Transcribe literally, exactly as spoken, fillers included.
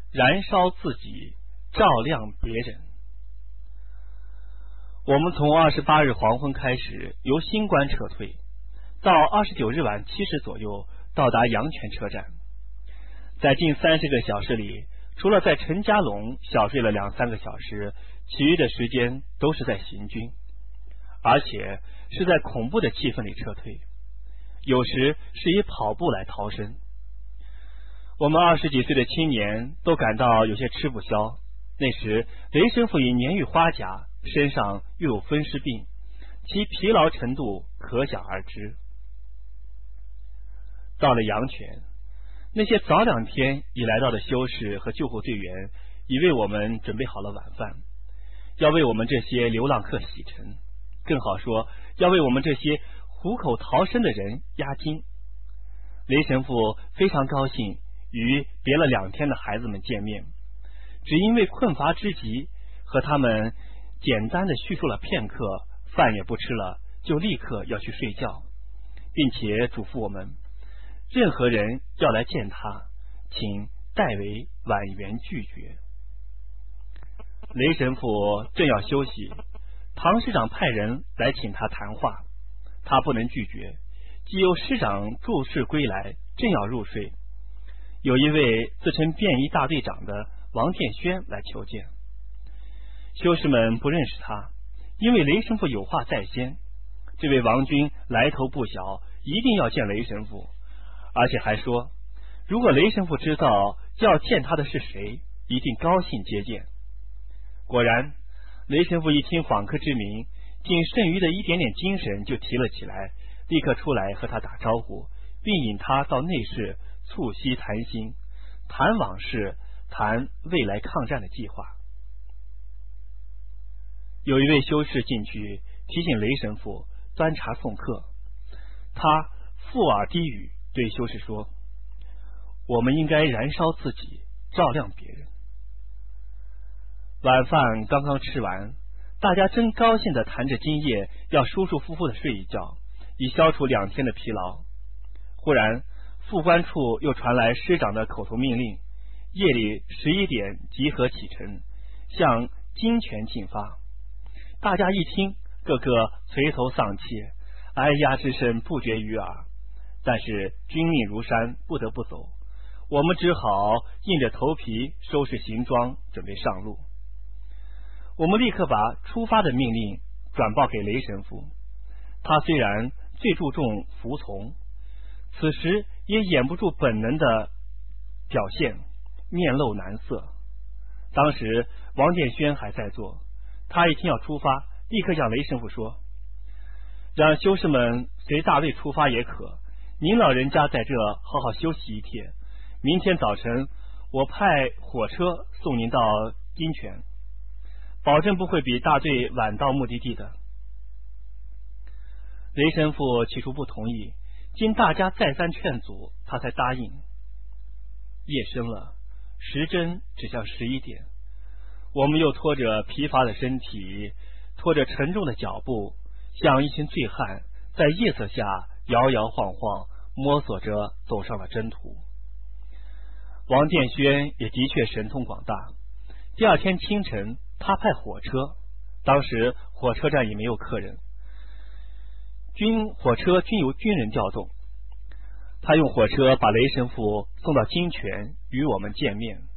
燃烧自己，照亮别人。我们从二十八日黄昏开始由新关撤退，到二十九日晚七时左右到达阳泉车站。在近三十个小时里，除了在陈家垄小睡了两三个小时，其余的时间都是在行军，而且是在恐怖的气氛里撤退，有时是以跑步来逃生。我们二十几岁的青年都感到有些吃不消。那时雷神父已年逾花甲，身上又有风湿病，其疲劳程度可想而知。到了阳泉，那些早两天已来到的修士和救护队员已为我们准备好了晚饭，要为我们这些流浪客洗尘，更好说要为我们这些虎口逃生的人压惊。雷神父非常高兴与别了两天的孩子们见面，只因为困乏之极，和他们简单的叙述了片刻，饭也不吃了，就立刻要去睡觉，并且嘱咐我们，任何人要来见他，请代为婉言拒绝。雷神父正要休息，唐师长派人来请他谈话，他不能拒绝，既有师长注释归来，正要入睡，有一位自称便衣大队长的王建轩来求见。修士们不认识他，因为雷神父有话在先，这位王君来头不小，一定要见雷神父，而且还说如果雷神父知道要见他的是谁，一定高兴接见。果然，雷神父一听访客之名，仅剩余的一点点精神就提了起来，立刻出来和他打招呼，并引他到内室促膝谈心，谈往事，谈未来抗战的计划。有一位修士进去提醒雷神父端茶送客，他附耳低语对修士说，我们应该燃烧自己，照亮别人。晚饭刚刚吃完，大家真高兴地谈着今夜要舒舒服服地睡一觉，以消除两天的疲劳。忽然副官处又传来师长的口头命令，夜里十一点集合启程，向金泉进发。大家一听，个个垂头丧气，哎呀之声不绝于耳。但是军令如山，不得不走，我们只好硬着头皮收拾行装，准备上路。我们立刻把出发的命令转报给雷神父，他虽然最注重服从，此时也掩不住本能的表现，面露难色。当时王建轩还在座，他一听要出发，立刻向雷神父说，让修士们随大队出发也可，您老人家在这好好休息一天，明天早晨我派火车送您到金泉，保证不会比大队晚到目的地的。雷神父起初不同意，经大家再三劝阻，他才答应。夜深了，时针指向十一点，我们又拖着疲乏的身体，拖着沉重的脚步，像一群醉汉，在夜色下摇摇晃晃摸索着走上了征途。王建轩也的确神通广大，第二天清晨他派火车，当时火车站也没有客人，军火车均由军人调动，他用火车把雷神父送到金泉与我们见面。